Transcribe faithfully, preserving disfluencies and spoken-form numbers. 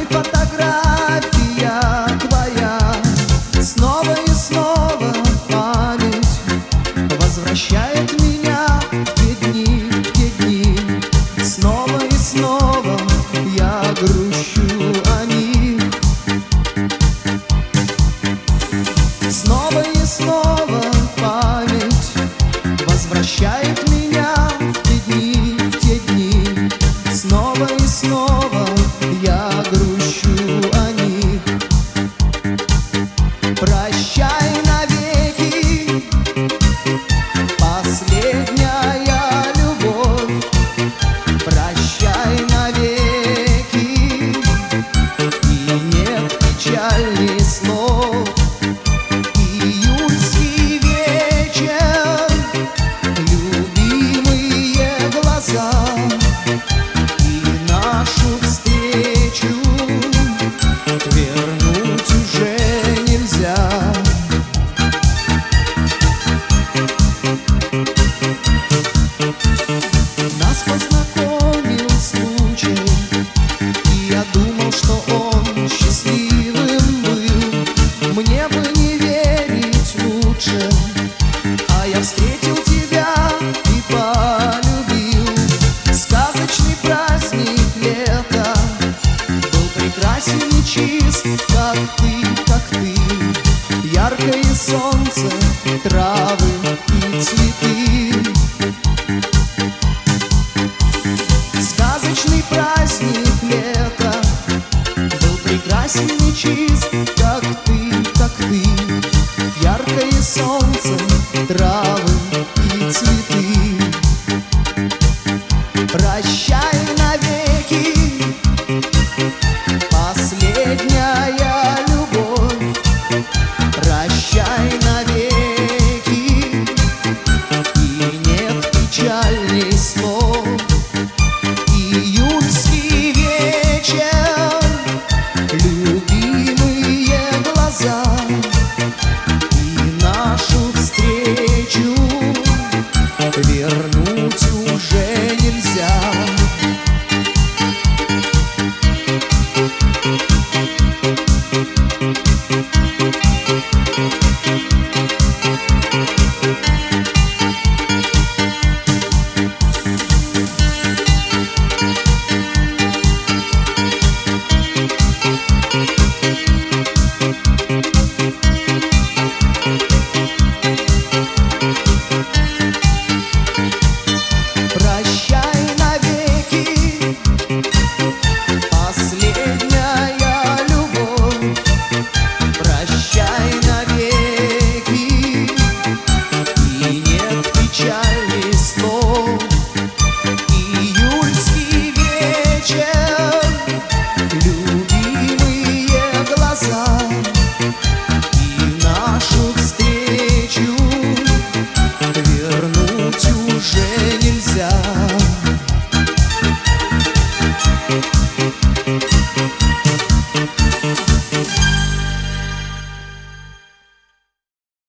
мной фотография твоя. Снова и снова память возвращает меня в те дни, в те дни. Снова и снова я грущу о них. Снова и снова память возвращает меня в те дни, в те дни. Снова и снова я грущу о них. Прощай навеки, последняя любовь. Прощай навеки, и нет печальней слов. Июльский вечер, любимые глаза, и нашу встречу вернуть уже нельзя. Нас познакомил случай, и я думал, что он счастливым был. Мне бы не верить лучше, а я встретил тебя и полюбил. Сказочный праздник лета был прекрасен и чист, как ты, как ты. Яркое солнце, травы и цветы. Сказочный праздник лета был прекрасен и чист, как ты, как ты. Яркое солнце, травы